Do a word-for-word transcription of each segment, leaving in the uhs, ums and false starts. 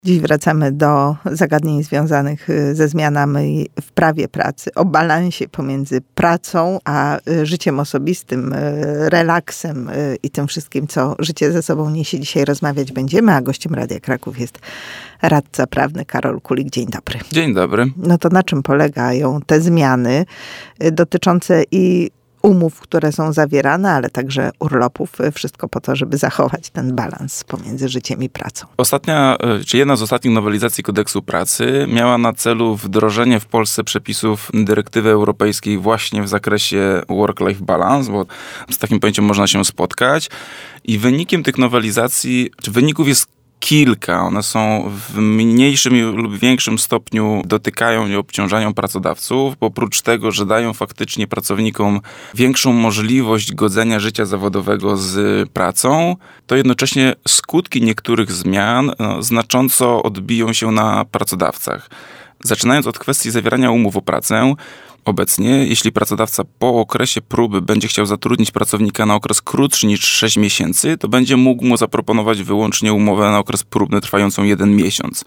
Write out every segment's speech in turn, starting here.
Dziś wracamy do zagadnień związanych ze zmianami w prawie pracy, o balansie pomiędzy pracą a życiem osobistym, relaksem i tym wszystkim, co życie ze sobą niesie. Dzisiaj rozmawiać będziemy, a gościem Radia Kraków jest radca prawny Karol Kulik. Dzień dobry. Dzień dobry. No to na czym polegają te zmiany dotyczące i umów, które są zawierane, ale także urlopów. Wszystko po to, żeby zachować ten balans pomiędzy życiem i pracą. Ostatnia, czy jedna z ostatnich nowelizacji Kodeksu Pracy miała na celu wdrożenie w Polsce przepisów dyrektywy europejskiej właśnie w zakresie work-life balance, bo z takim pojęciem można się spotkać. I wynikiem tych nowelizacji, czy wyników jest kilka. One są w mniejszym lub większym stopniu dotykają i obciążają pracodawców, bo oprócz tego, że dają faktycznie pracownikom większą możliwość godzenia życia zawodowego z pracą, to jednocześnie skutki niektórych zmian no, znacząco odbiją się na pracodawcach. Zaczynając od kwestii zawierania umów o pracę, obecnie, jeśli pracodawca po okresie próby będzie chciał zatrudnić pracownika na okres krótszy niż sześć miesięcy, to będzie mógł mu zaproponować wyłącznie umowę na okres próbny trwającą jeden miesiąc.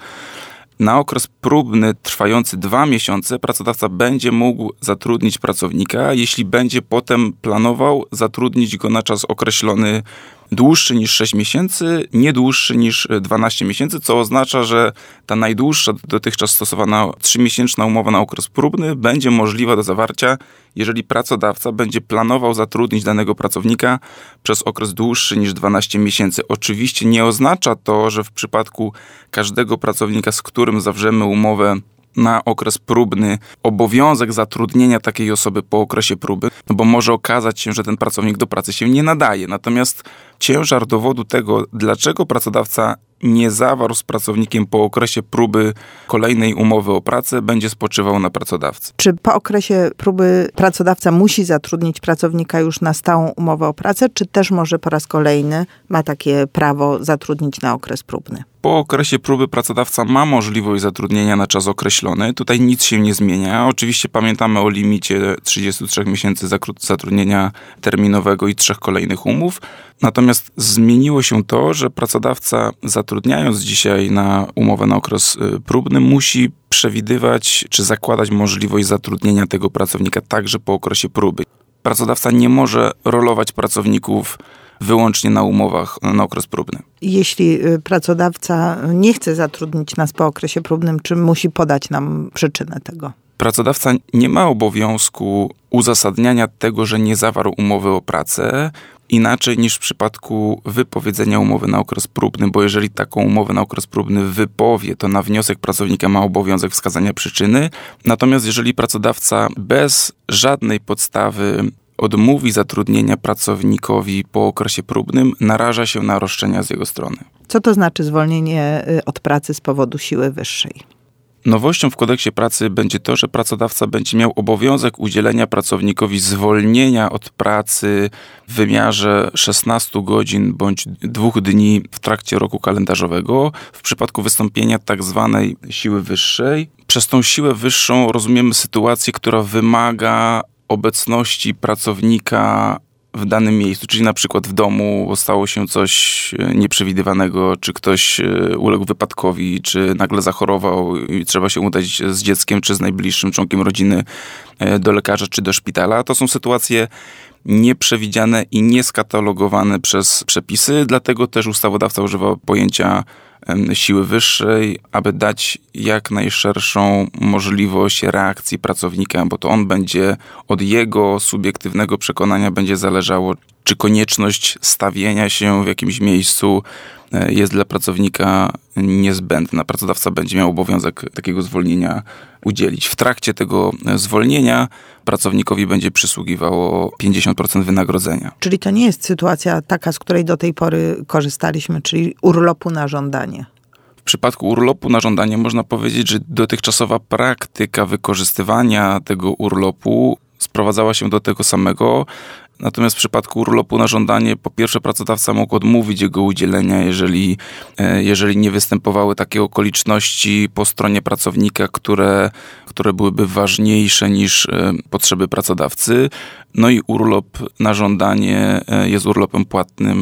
Na okres próbny trwający dwa miesiące pracodawca będzie mógł zatrudnić pracownika, jeśli będzie potem planował zatrudnić go na czas określony dłuższy niż sześć miesięcy, nie dłuższy niż dwanaście miesięcy, co oznacza, że ta najdłuższa dotychczas stosowana trzymiesięczna umowa na okres próbny będzie możliwa do zawarcia, jeżeli pracodawca będzie planował zatrudnić danego pracownika przez okres dłuższy niż dwanaście miesięcy. Oczywiście nie oznacza to, że w przypadku każdego pracownika, z którym zawrzemy umowę na okres próbny, obowiązek zatrudnienia takiej osoby po okresie próby, no bo może okazać się, że ten pracownik do pracy się nie nadaje. Natomiast ciężar dowodu tego, dlaczego pracodawca nie zawarł z pracownikiem po okresie próby kolejnej umowy o pracę, będzie spoczywał na pracodawcy. Czy po okresie próby pracodawca musi zatrudnić pracownika już na stałą umowę o pracę, czy też może po raz kolejny ma takie prawo zatrudnić na okres próbny? Po okresie próby pracodawca ma możliwość zatrudnienia na czas określony. Tutaj nic się nie zmienia. Oczywiście pamiętamy o limicie trzydziestu trzech miesięcy zatrudnienia terminowego i trzech kolejnych umów. Natomiast zmieniło się to, że pracodawca zatrudniając dzisiaj na umowę na okres próbny musi przewidywać czy zakładać możliwość zatrudnienia tego pracownika także po okresie próby. Pracodawca nie może rolować pracowników wyłącznie na umowach na okres próbny. Jeśli pracodawca nie chce zatrudnić nas po okresie próbnym, czy musi podać nam przyczynę tego? Pracodawca nie ma obowiązku uzasadniania tego, że nie zawarł umowy o pracę, inaczej niż w przypadku wypowiedzenia umowy na okres próbny, bo jeżeli taką umowę na okres próbny wypowie, to na wniosek pracownika ma obowiązek wskazania przyczyny. Natomiast jeżeli pracodawca bez żadnej podstawy odmówi zatrudnienia pracownikowi po okresie próbnym, naraża się na roszczenia z jego strony. Co to znaczy zwolnienie od pracy z powodu siły wyższej? Nowością w kodeksie pracy będzie to, że pracodawca będzie miał obowiązek udzielenia pracownikowi zwolnienia od pracy w wymiarze szesnastu godzin bądź dwóch dni w trakcie roku kalendarzowego w przypadku wystąpienia tak zwanej siły wyższej. Przez tą siłę wyższą rozumiemy sytuację, która wymaga obecności pracownika w danym miejscu, czyli na przykład w domu stało się coś nieprzewidywanego, czy ktoś uległ wypadkowi, czy nagle zachorował i trzeba się udać z dzieckiem, czy z najbliższym członkiem rodziny do lekarza, czy do szpitala. To są sytuacje nieprzewidziane i nieskatalogowane przez przepisy, dlatego też ustawodawca używa pojęcia siły wyższej, aby dać jak najszerszą możliwość reakcji pracownika, bo to on będzie, od jego subiektywnego przekonania będzie zależało, czy konieczność stawienia się w jakimś miejscu jest dla pracownika niezbędna. Pracodawca będzie miał obowiązek takiego zwolnienia udzielić. W trakcie tego zwolnienia pracownikowi będzie przysługiwało pięćdziesiąt procent wynagrodzenia. Czyli to nie jest sytuacja taka, z której do tej pory korzystaliśmy, czyli urlopu na żądanie. W przypadku urlopu na żądanie można powiedzieć, że dotychczasowa praktyka wykorzystywania tego urlopu sprowadzała się do tego samego. Natomiast w przypadku urlopu na żądanie, po pierwsze pracodawca mógł odmówić jego udzielenia, jeżeli, jeżeli nie występowały takie okoliczności po stronie pracownika, które, które byłyby ważniejsze niż potrzeby pracodawcy. No i urlop na żądanie jest urlopem płatnym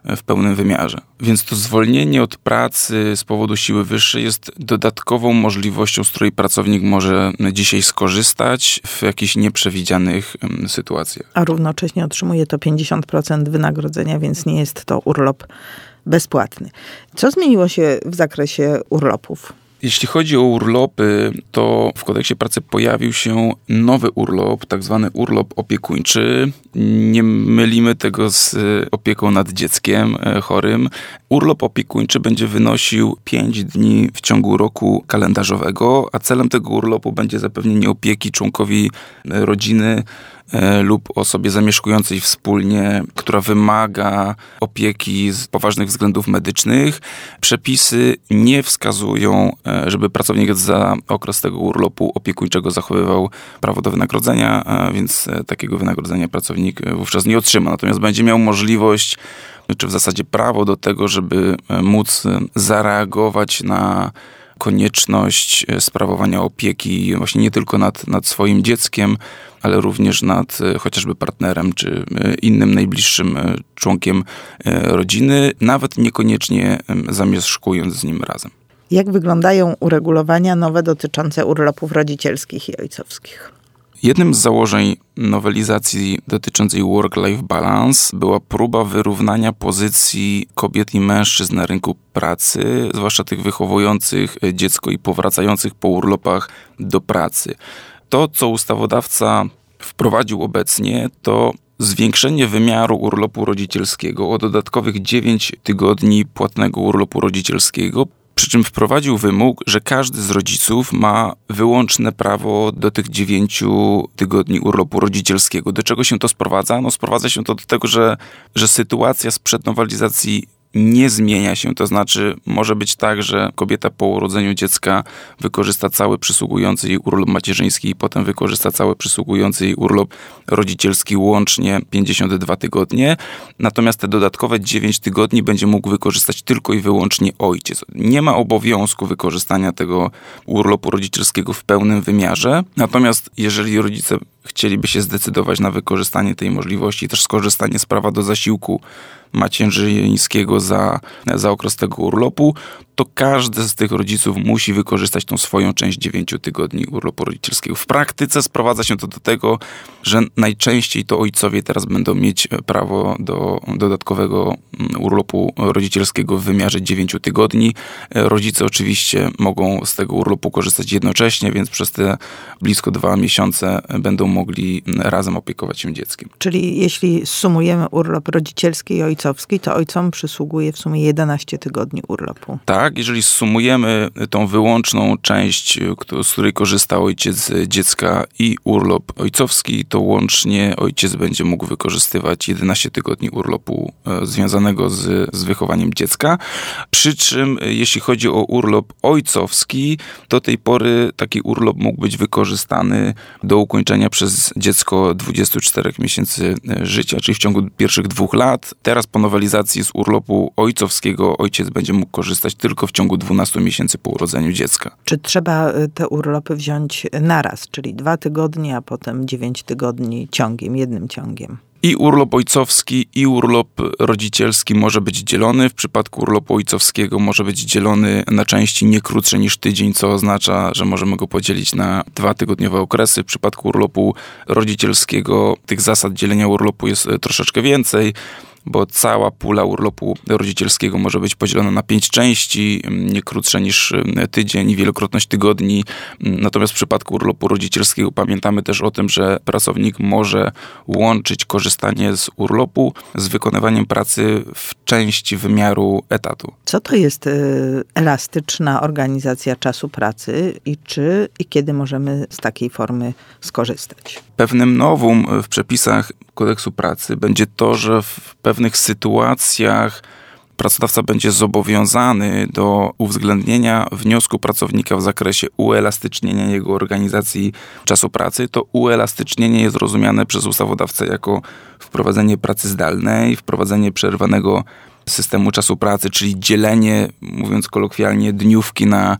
w pełnym wymiarze. Więc to zwolnienie od pracy z powodu siły wyższej jest dodatkową możliwością, z której pracownik może dzisiaj skorzystać w jakichś nieprzewidzianych sytuacjach. A równocześnie otrzymuje to pięćdziesiąt procent wynagrodzenia, więc nie jest to urlop bezpłatny. Co zmieniło się w zakresie urlopów? Jeśli chodzi o urlopy, to w kodeksie pracy pojawił się nowy urlop, tak zwany urlop opiekuńczy. Nie mylimy tego z opieką nad dzieckiem chorym. Urlop opiekuńczy będzie wynosił pięć dni w ciągu roku kalendarzowego, a celem tego urlopu będzie zapewnienie opieki członkowi rodziny lub osobie zamieszkującej wspólnie, która wymaga opieki z poważnych względów medycznych. Przepisy nie wskazują, żeby pracownik za okres tego urlopu opiekuńczego zachowywał prawo do wynagrodzenia, więc takiego wynagrodzenia pracownik wówczas nie otrzyma. Natomiast będzie miał możliwość, czy w zasadzie prawo do tego, żeby móc zareagować na konieczność sprawowania opieki właśnie nie tylko nad, nad swoim dzieckiem, ale również nad chociażby partnerem czy innym najbliższym członkiem rodziny, nawet niekoniecznie zamieszkując z nim razem. Jak wyglądają uregulowania nowe dotyczące urlopów rodzicielskich i ojcowskich? Jednym z założeń nowelizacji dotyczącej work-life balance była próba wyrównania pozycji kobiet i mężczyzn na rynku pracy, zwłaszcza tych wychowujących dziecko i powracających po urlopach do pracy. To, co ustawodawca wprowadził obecnie, to zwiększenie wymiaru urlopu rodzicielskiego o dodatkowych dziewięć tygodni płatnego urlopu rodzicielskiego, przy czym wprowadził wymóg, że każdy z rodziców ma wyłączne prawo do tych dziewięciu tygodni urlopu rodzicielskiego. Do czego się to sprowadza? No sprowadza się to do tego, że, że sytuacja sprzed nowelizacji nie zmienia się, to znaczy może być tak, że kobieta po urodzeniu dziecka wykorzysta cały przysługujący jej urlop macierzyński i potem wykorzysta cały przysługujący jej urlop rodzicielski, łącznie pięćdziesiąt dwa tygodnie. Natomiast te dodatkowe dziewięć tygodni będzie mógł wykorzystać tylko i wyłącznie ojciec. Nie ma obowiązku wykorzystania tego urlopu rodzicielskiego w pełnym wymiarze. Natomiast jeżeli rodzice chcieliby się zdecydować na wykorzystanie tej możliwości, też skorzystanie z prawa do zasiłku macierzyńskiego za, za okres tego urlopu, to każdy z tych rodziców musi wykorzystać tą swoją część dziewięciu tygodni urlopu rodzicielskiego. W praktyce sprowadza się to do tego, że najczęściej to ojcowie teraz będą mieć prawo do dodatkowego urlopu rodzicielskiego w wymiarze dziewięciu tygodni. Rodzice oczywiście mogą z tego urlopu korzystać jednocześnie, więc przez te blisko dwa miesiące będą mogli razem opiekować się dzieckiem. Czyli jeśli sumujemy urlop rodzicielski i ojcowski, to ojcom przysługuje w sumie jedenaście tygodni urlopu. Tak, jeżeli sumujemy tą wyłączną część, z której korzysta ojciec dziecka i urlop ojcowski, to łącznie ojciec będzie mógł wykorzystywać jedenaście tygodni urlopu związanego z, z wychowaniem dziecka. Przy czym jeśli chodzi o urlop ojcowski, do tej pory taki urlop mógł być wykorzystany do ukończenia przez dziecko dwudziestu czterech miesięcy życia, czyli w ciągu pierwszych dwóch lat. Teraz po nowelizacji z urlopu ojcowskiego ojciec będzie mógł korzystać tylko w ciągu dwunastu miesięcy po urodzeniu dziecka. Czy trzeba te urlopy wziąć naraz, czyli dwa tygodnie, a potem dziewięć tygodni ciągiem, jednym ciągiem? I urlop ojcowski, i urlop rodzicielski może być dzielony. W przypadku urlopu ojcowskiego może być dzielony na części nie krótsze niż tydzień, co oznacza, że możemy go podzielić na dwa tygodniowe okresy. W przypadku urlopu rodzicielskiego tych zasad dzielenia urlopu jest troszeczkę więcej, bo cała pula urlopu rodzicielskiego może być podzielona na pięć części, nie krótsze niż tydzień i wielokrotność tygodni. Natomiast w przypadku urlopu rodzicielskiego pamiętamy też o tym, że pracownik może łączyć korzystanie z urlopu z wykonywaniem pracy w części wymiaru etatu. Co to jest elastyczna organizacja czasu pracy i czy i kiedy możemy z takiej formy skorzystać? Pewnym novum w przepisach kodeksu pracy będzie to, że w pewnych sytuacjach pracodawca będzie zobowiązany do uwzględnienia wniosku pracownika w zakresie uelastycznienia jego organizacji czasu pracy. To uelastycznienie jest rozumiane przez ustawodawcę jako wprowadzenie pracy zdalnej, wprowadzenie przerwanego systemu czasu pracy, czyli dzielenie, mówiąc kolokwialnie, dniówki na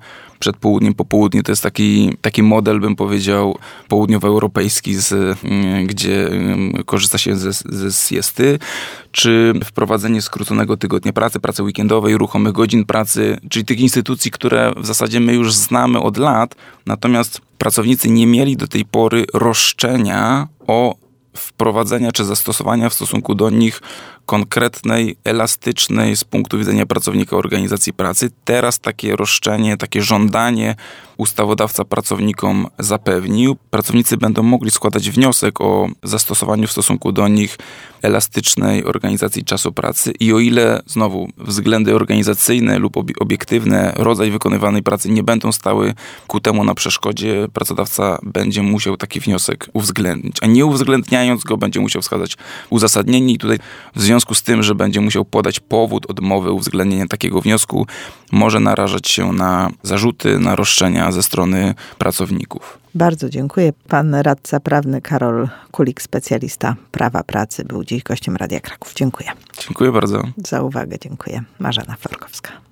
przed południem, po południu. To jest taki, taki model, bym powiedział, południowoeuropejski, z, gdzie korzysta się ze, ze siesty, czy wprowadzenie skróconego tygodnia pracy, pracy weekendowej, ruchomych godzin pracy, czyli tych instytucji, które w zasadzie my już znamy od lat, natomiast pracownicy nie mieli do tej pory roszczenia o wprowadzenia czy zastosowania w stosunku do nich konkretnej, elastycznej z punktu widzenia pracownika organizacji pracy. Teraz takie roszczenie, takie żądanie ustawodawca pracownikom zapewnił. Pracownicy będą mogli składać wniosek o zastosowaniu w stosunku do nich elastycznej organizacji czasu pracy i o ile znowu względy organizacyjne lub obiektywne, rodzaj wykonywanej pracy nie będą stały ku temu na przeszkodzie, pracodawca będzie musiał taki wniosek uwzględnić, a nie uwzględniając go będzie musiał wskazać uzasadnienie i tutaj w związku z tym, że będzie musiał podać powód odmowy uwzględnienia takiego wniosku, może narażać się na zarzuty, na roszczenia ze strony pracowników. Bardzo dziękuję. Pan radca prawny Karol Kulik, specjalista prawa pracy, był dziś gościem Radia Kraków. Dziękuję. Dziękuję bardzo. Za uwagę dziękuję. Marzena Florkowska.